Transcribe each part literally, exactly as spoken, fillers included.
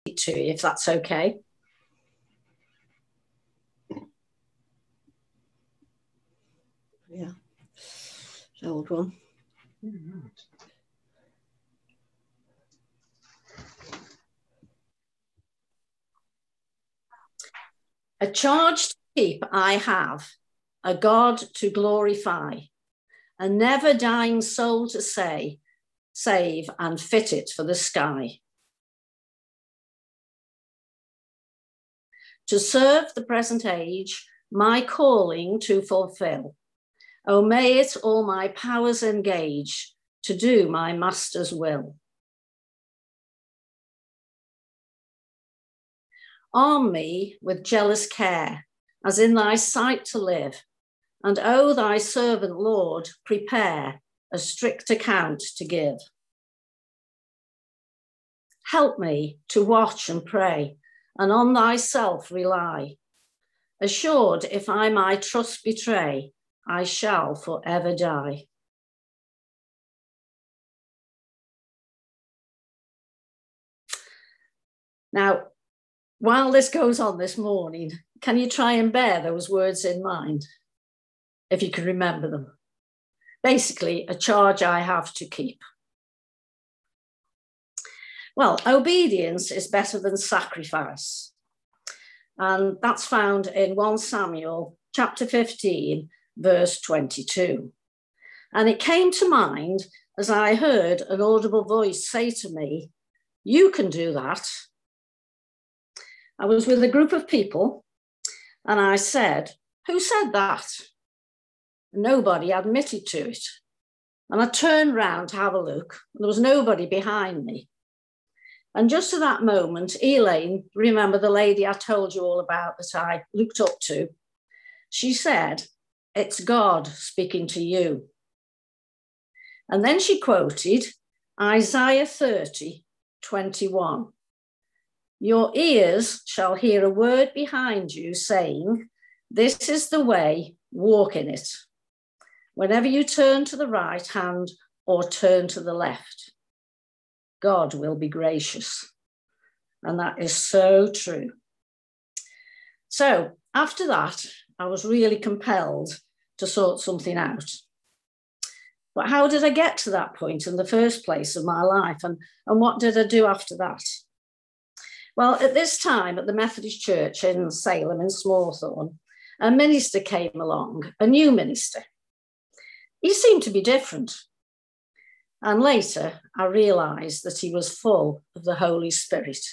to you, if that's okay. Yeah, the old one. A charge to keep I have, a God to glorify, a never dying soul to say, save and fit it for the sky. To serve the present age, my calling to fulfill. Oh, may it all my powers engage to do my master's will. Arm me with jealous care, as in thy sight to live, and oh, thy servant, Lord, prepare a strict account to give. Help me to watch and pray, and on thyself rely. Assured, if I my trust betray, I shall forever die. Now, while this goes on this morning, can you try and bear those words in mind, if you can remember them? Basically, a charge I have to keep. Well, obedience is better than sacrifice. And that's found in First Samuel chapter fifteen, verse twenty-two. And it came to mind as I heard an audible voice say to me, "You can do that." I was with a group of people and I said, "Who said that?" Nobody admitted to it. And I turned round to have a look. There was nobody behind me. And just at that moment, Elaine, remember the lady I told you all about that I looked up to, she said, "It's God speaking to you." And then she quoted Isaiah thirty, twenty-one. "Your ears shall hear a word behind you saying, this is the way, walk in it. Whenever you turn to the right hand or turn to the left, God will be gracious." And that is so true. So after that, I was really compelled to sort something out. But how did I get to that point in the first place of my life? And, and what did I do after that? Well, at this time at the Methodist Church in Salem in Smallthorne, a minister came along, a new minister. He seemed to be different. And later, I realised that he was full of the Holy Spirit.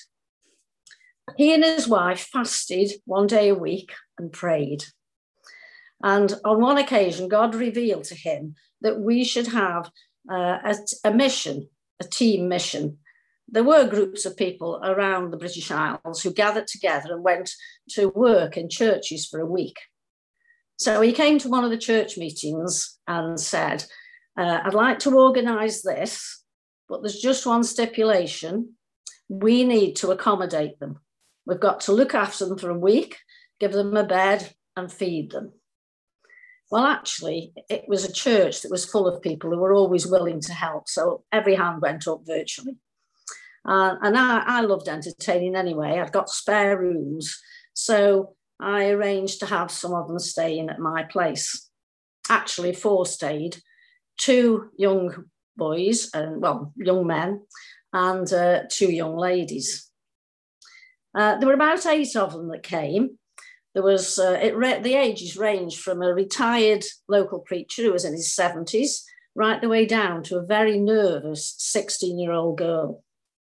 He and his wife fasted one day a week and prayed. And on one occasion, God revealed to him that we should have uh, a, a mission, a team mission. There were groups of people around the British Isles who gathered together and went to work in churches for a week. So he came to one of the church meetings and said, uh, "I'd like to organise this, but there's just one stipulation. We need to accommodate them. We've got to look after them for a week, give them a bed and feed them." Well, actually, it was a church that was full of people who were always willing to help. So every hand went up virtually. Uh, and I, I loved entertaining anyway. I'd got spare rooms. So I arranged to have some of them staying at my place. Actually, four stayed, two young boys, and well, young men, and uh, two young ladies. Uh, there were about eight of them that came. There was, uh, it re- the ages ranged from a retired local preacher who was in his seventies, right the way down to a very nervous sixteen-year-old girl.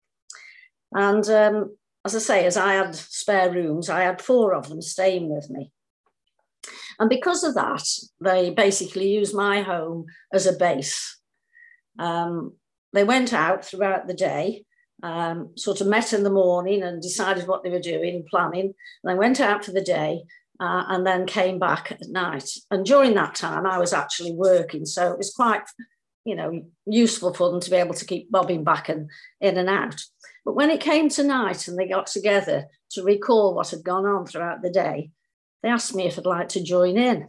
And um, as I say, as I had spare rooms, I had four of them staying with me. And because of that, they basically used my home as a base. Um, they went out throughout the day, um, sort of met in the morning and decided what they were doing, planning. And they went out for the day uh, and then came back at night. And during that time, I was actually working. So it was quite, you know, useful for them to be able to keep bobbing back and in and out. But when it came to night and they got together to recall what had gone on throughout the day, they asked me if I'd like to join in.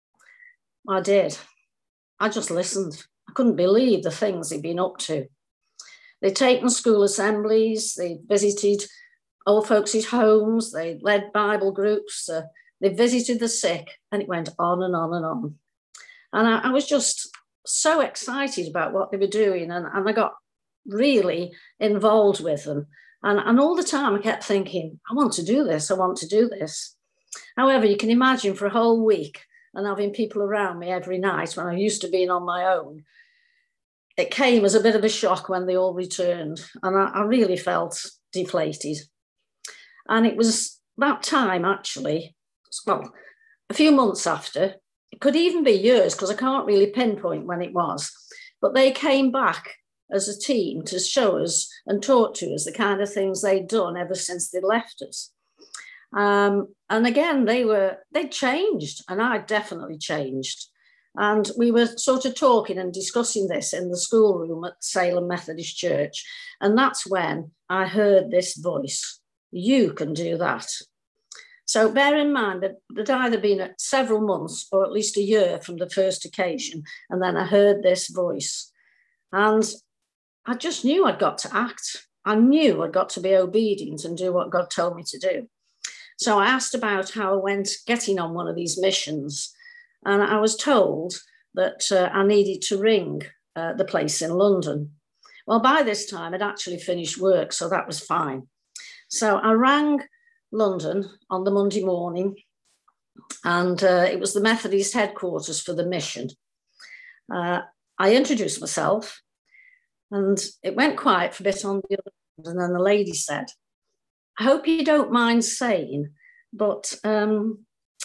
I did. I just listened. I couldn't believe the things they'd been up to. They'd taken school assemblies, they visited old folks' homes, they led Bible groups, uh, they visited the sick, and it went on and on and on. And I, I was just so excited about what they were doing, and, and I got really involved with them. And, and all the time I kept thinking, I want to do this, I want to do this. However, you can imagine for a whole week and having people around me every night when I used to being on my own, it came as a bit of a shock when they all returned. And I, I really felt deflated. And it was that time, actually, well, a few months after, it could even be years because I can't really pinpoint when it was, but they came back as a team to show us and talk to us the kind of things they'd done ever since they left us. Um, and again, they were, they'd changed, and I'd definitely changed. And we were sort of talking and discussing this in the schoolroom at Salem Methodist Church. And that's when I heard this voice, you can do that. So bear in mind that there'd either been several months or at least a year from the first occasion. And then I heard this voice. And I just knew I'd got to act. I knew I'd got to be obedient and do what God told me to do. So I asked about how I went getting on one of these missions. And I was told that uh, I needed to ring uh, the place in London. Well, by this time, I'd actually finished work, so that was fine. So I rang London on the Monday morning, and uh, it was the Methodist headquarters for the mission. Uh, I introduced myself, and it went quiet for a bit on the other end, and then the lady said, I hope you don't mind saying, but um,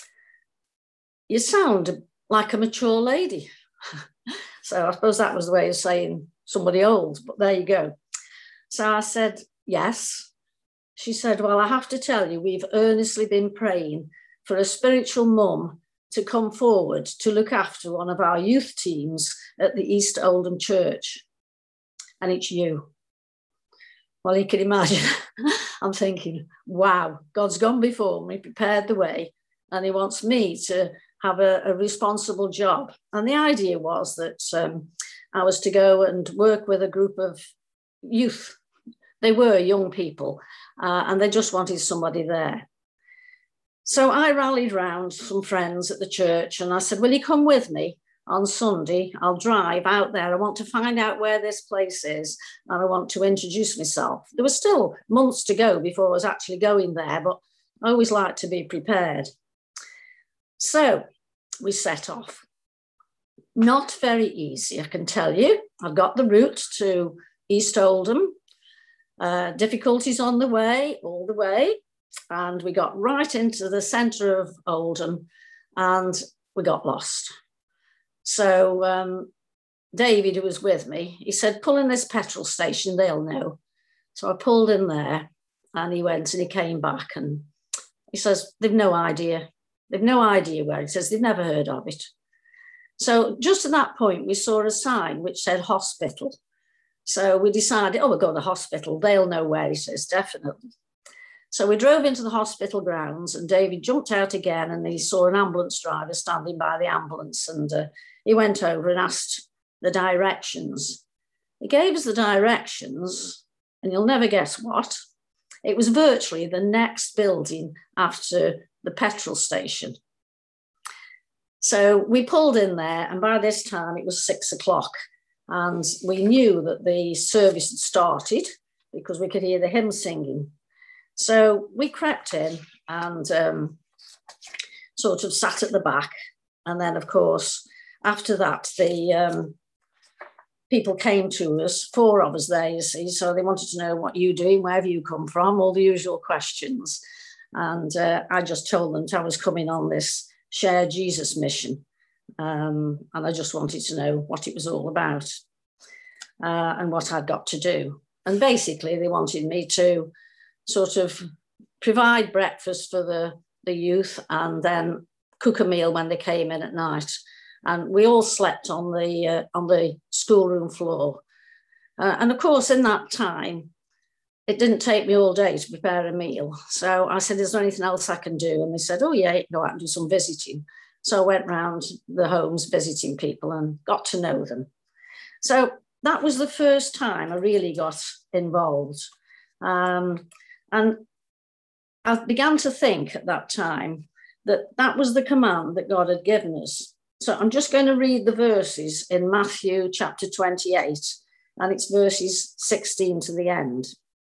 you sound like a mature lady. So I suppose that was the way of saying somebody old, but there you go. So I said, yes. She said, well, I have to tell you, we've earnestly been praying for a spiritual mum to come forward to look after one of our youth teams at the East Oldham Church. And it's you. Well, you can imagine, I'm thinking, wow, God's gone before me, prepared the way, and he wants me to have a, a responsible job. And the idea was that um, I was to go and work with a group of youth. They were young people, uh, and they just wanted somebody there. So I rallied round some friends at the church, and I said, will you come with me on Sunday? I'll drive out there. I want to find out where this place is, and I want to introduce myself. There was still months to go before I was actually going there, but I always like to be prepared. So we set off. Not very easy, I can tell you. I got the route to East Oldham. Uh, difficulties on the way, all the way. And we got right into the centre of Oldham, and we got lost. So um, David, who was with me, he said, pull in this petrol station, they'll know. So I pulled in there, and he went and he came back, and he says, they've no idea. They've no idea where it is. They've never heard of it. So just at that point, we saw a sign which said hospital. So we decided, oh, we'll go to the hospital. They'll know where it is, definitely. So we drove into the hospital grounds, and David jumped out again, and he saw an ambulance driver standing by the ambulance, and uh, he went over and asked the directions. He gave us the directions, and you'll never guess what. It was virtually the next building after the petrol station. So we pulled in there, and by this time it was six o'clock. And we knew that the service had started because we could hear the hymn singing. So we crept in and um, sort of sat at the back. And then, of course, after that, the um, people came to us, four of us there, you see. So they wanted to know what you're doing, where have you come from, all the usual questions. And uh, I just told them I was coming on this Share Jesus mission. Um, and I just wanted to know what it was all about uh, and what I'd got to do. And basically, they wanted me to sort of provide breakfast for the, the youth and then cook a meal when they came in at night. And we all slept on the, uh, on the schoolroom floor. Uh, and of course, in that time, it didn't take me all day to prepare a meal. So I said, is there anything else I can do? And they said, oh, yeah, you can go out and do some visiting. So I went round the homes visiting people and got to know them. So that was the first time I really got involved. Um, and I began to think at that time that that was the command that God had given us. So I'm just going to read the verses in Matthew chapter twenty-eight, and it's verses sixteen to the end.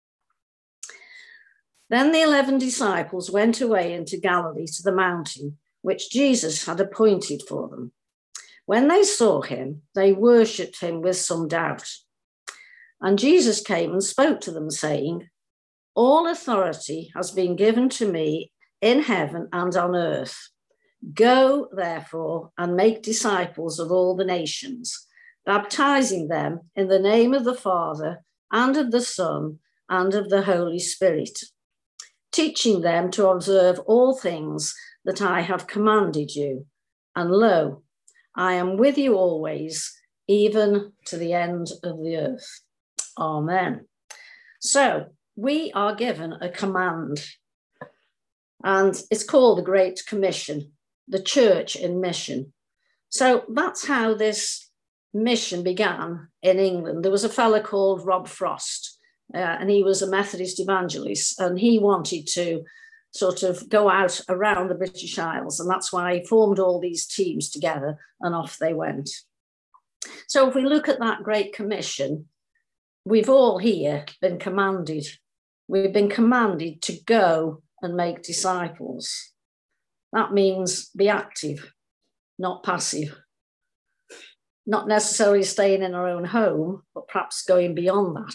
Then the eleven disciples went away into Galilee to the mountain, which Jesus had appointed for them. When they saw him, they worshipped him with some doubt. And Jesus came and spoke to them, saying, all authority has been given to me in heaven and on earth. Go, therefore, and make disciples of all the nations, baptizing them in the name of the Father and of the Son and of the Holy Spirit, teaching them to observe all things that I have commanded you. And lo, I am with you always, even to the end of the earth. Amen. So we are given a command, and it's called the Great Commission, the church in mission. So that's how this mission began in England. There was a fellow called Rob Frost, uh, and he was a Methodist evangelist, and he wanted to sort of go out around the British Isles, and that's why he formed all these teams together, and off they went. So if we look at that Great Commission, we've all here been commanded. We've been commanded to go and make disciples. That means be active, not passive. Not necessarily staying in our own home, but perhaps going beyond that.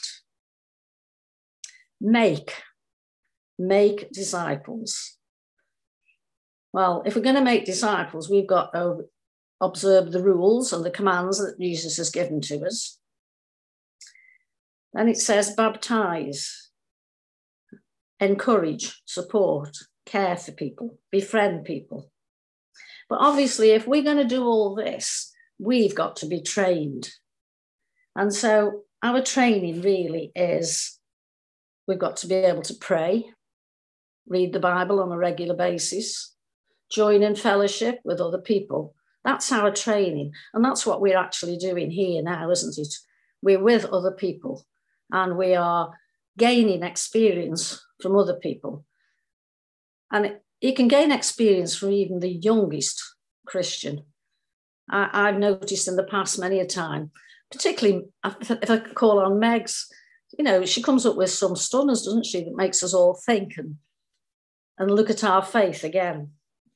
Make, make disciples. Well, if we're going to make disciples, we've got to observe the rules and the commands that Jesus has given to us. Then it says baptize, encourage, support, care for people, befriend people. But obviously, if we're going to do all this, we've got to be trained. And so our training really is, we've got to be able to pray, read the Bible on a regular basis, join in fellowship with other people. That's our training. And that's what we're actually doing here now, isn't it? We're with other people and we are gaining experience from other people. And it, you can gain experience from even the youngest Christian. I, I've noticed in the past many a time, particularly if I call on Meg's, you know, she comes up with some stunners, doesn't she, that makes us all think and, and look at our faith again.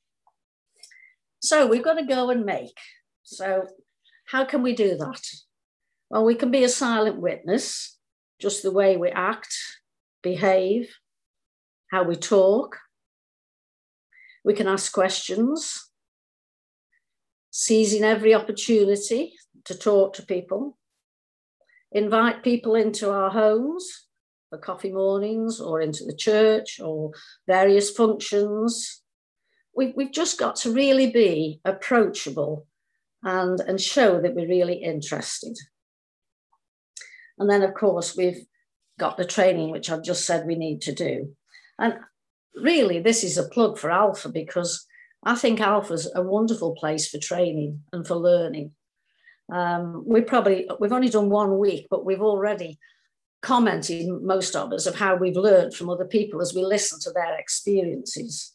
So we've got to go and make. So how can we do that? Well, we can be a silent witness, just the way we act, behave, how we talk. We can ask questions, seizing every opportunity to talk to people, invite people into our homes for coffee mornings or into the church or various functions. We've, we've just got to really be approachable and, and show that we're really interested. And then, of course, we've got the training, which I've just said we need to do. And really, this is a plug for Alpha, because I think Alpha's a wonderful place for training and for learning. Um, we probably, we've only done one week, but we've already commented, most of us, of how we've learned from other people as we listen to their experiences.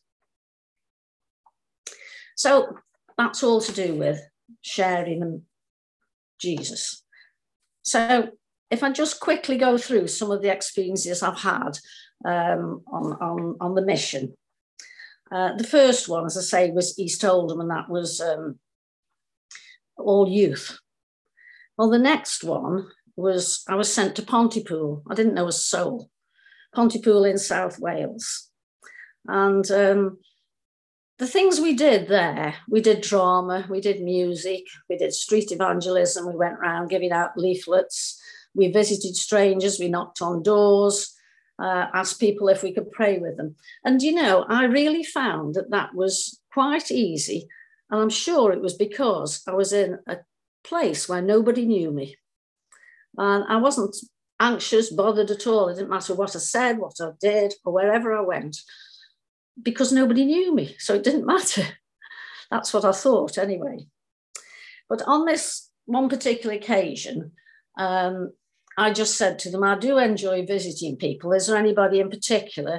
So that's all to do with sharing Jesus. So if I just quickly go through some of the experiences I've had um, on, on, on the mission. Uh, the first one, as I say, was East Oldham, and that was um, all youth. Well, the next one was, I was sent to Pontypool. I didn't know a soul. Pontypool in South Wales. And um, the things we did there, we did drama, we did music, we did street evangelism, we went around giving out leaflets, we visited strangers, we knocked on doors, uh, asked people if we could pray with them. And, you know, I really found that that was quite easy. And I'm sure it was because I was in a place where nobody knew me. And I wasn't anxious, bothered at all. It didn't matter what I said, what I did, or wherever I went, because nobody knew me. So it didn't matter. That's what I thought anyway. But on this one particular occasion, um, I just said to them, I do enjoy visiting people. Is there anybody in particular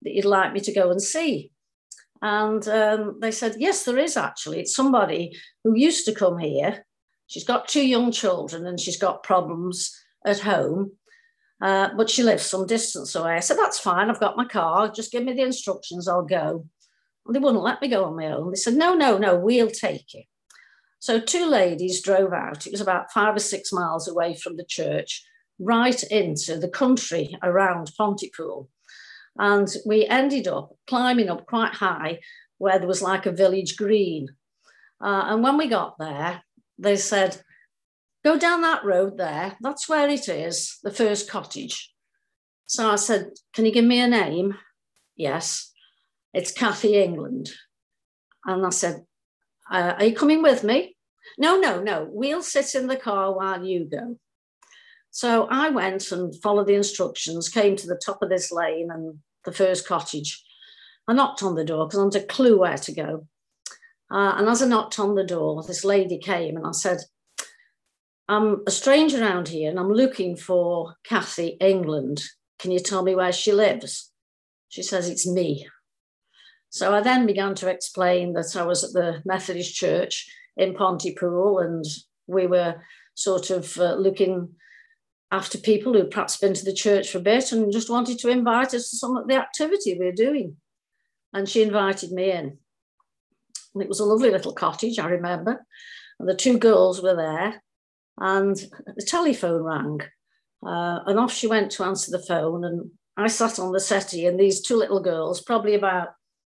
that you'd like me to go and see? And um, they said, yes, there is actually. It's somebody who used to come here. She's got two young children and she's got problems at home, uh, but she lives some distance away. I said, that's fine. I've got my car. Just give me the instructions. I'll go. And they wouldn't let me go on my own. They said, no, no, no, we'll take you. So two ladies drove out. It was about five or six miles away from the church, right into the country around Pontypool. And we ended up climbing up quite high where there was like a village green. Uh, and when we got there, they said, go down that road there. That's where it is, the first cottage. So I said, can you give me a name? Yes, it's Kathy England. And I said, uh, are you coming with me? No, no, no, we'll sit in the car while you go. So I went and followed the instructions, came to the top of this lane and the first cottage. I knocked on the door because I wanted a clue where to go. Uh, and as I knocked on the door, this lady came and I said, I'm a stranger around here and I'm looking for Kathy England. Can you tell me where she lives? She says, it's me. So I then began to explain that I was at the Methodist Church in Pontypool and we were sort of uh, looking after people who'd perhaps been to the church for a bit and just wanted to invite us to some of the activity we were doing. And she invited me in. And it was a lovely little cottage, I remember. And the two girls were there and the telephone rang. Uh, and off she went to answer the phone. And I sat on the settee and these two little girls, probably about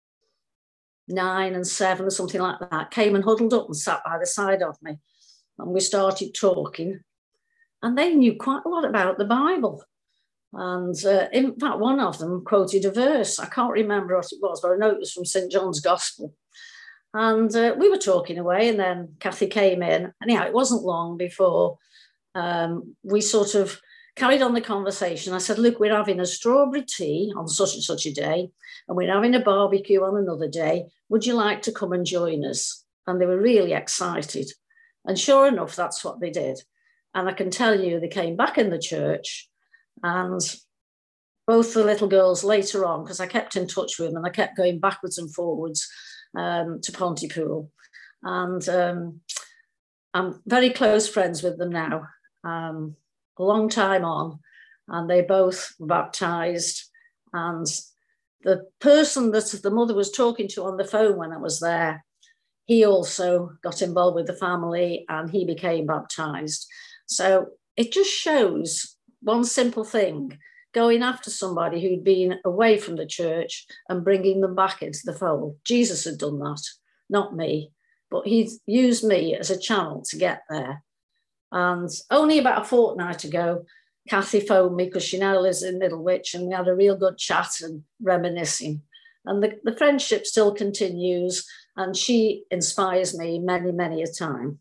nine and seven or something like that, came and huddled up and sat by the side of me. And we started talking. And they knew quite a lot about the Bible. And uh, in fact, one of them quoted a verse. I can't remember what it was, but I know it was from Saint John's Gospel. And uh, we were talking away, and then Kathy came in. And yeah, it wasn't long before um, we sort of carried on the conversation. I said, look, we're having a strawberry tea on such and such a day, and we're having a barbecue on another day. Would you like to come and join us? And they were really excited. And sure enough, that's what they did. And I can tell you, they came back in the church, and both the little girls later on, because I kept in touch with them and I kept going backwards and forwards um, to Pontypool. And um, I'm very close friends with them now, um, a long time on, and they both were baptised. And the person that the mother was talking to on the phone when I was there, he also got involved with the family and he became baptised. So it just shows one simple thing, going after somebody who'd been away from the church and bringing them back into the fold. Jesus had done that, not me, but he used me as a channel to get there. And only about a fortnight ago, Kathy phoned me because she now lives in Middlewich, and we had a real good chat and reminiscing. And the, the friendship still continues, and she inspires me many, many a time.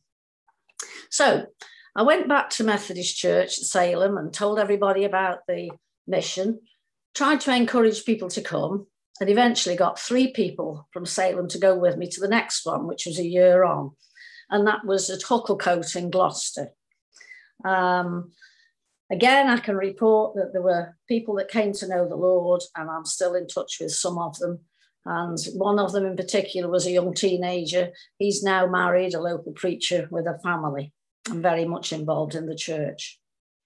So I went back to Methodist Church at Salem and told everybody about the mission, tried to encourage people to come, and eventually got three people from Salem to go with me to the next one, which was a year on. And that was at Hucklecote in Gloucester. Um, again, I can report that there were people that came to know the Lord, and I'm still in touch with some of them. And one of them in particular was a young teenager. He's now married, a local preacher with a family, and very much involved in the church.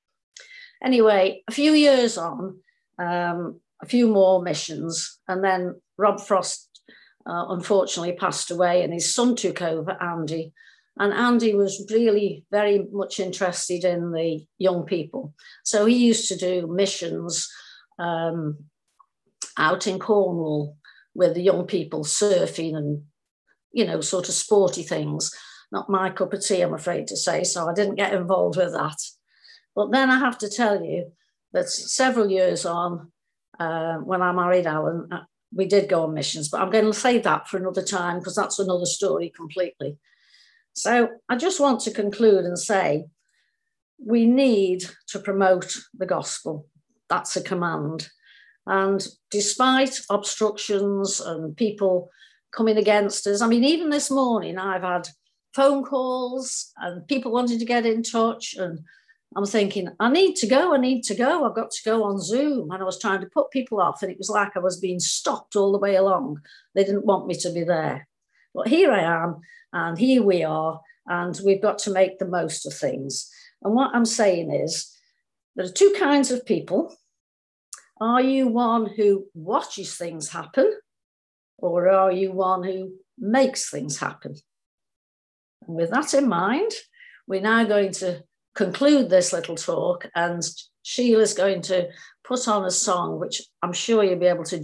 Anyway, a few years on, um, a few more missions, and then Rob Frost uh, unfortunately passed away, and his son took over, Andy. And Andy was really very much interested in the young people. So he used to do missions um, out in Cornwall with the young people, surfing and, you know, sort of sporty things. Not my cup of tea, I'm afraid to say, so I didn't get involved with that. But then I have to tell you that several years on, uh, when I married Alan, we did go on missions, but I'm going to save that for another time because that's another story completely. So I just want to conclude and say we need to promote the gospel. That's a command. And despite obstructions and people coming against us, I mean, even this morning I've had phone calls and people wanting to get in touch, and I'm thinking, I need to go, I need to go. I've got to go on Zoom. And I was trying to put people off, and it was like I was being stopped all the way along. They didn't want me to be there. But here I am, and here we are, and we've got to make the most of things. And what I'm saying is, there are two kinds of people. Are you one who watches things happen, or are you one who makes things happen? And with that in mind, we're now going to conclude this little talk, and Sheila's going to put on a song which I'm sure you'll be able to